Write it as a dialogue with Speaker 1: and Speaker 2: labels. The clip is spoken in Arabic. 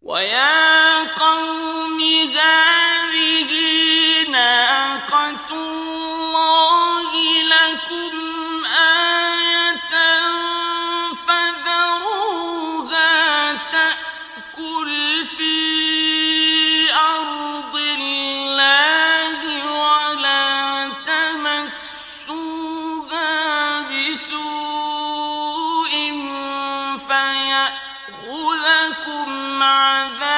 Speaker 1: وَيَا قَوْمِ هَٰذِهِ نَاقَةُ اللَّهِ لَكُمْ آيَةً فَذَرُوهَا تَأْكُلْ فِي أَرْضِ اللَّهِ وَلَا تَمَسُّوهَا بِسُوءٍ فَيَأْخُذَكُمْ عَذَابٌ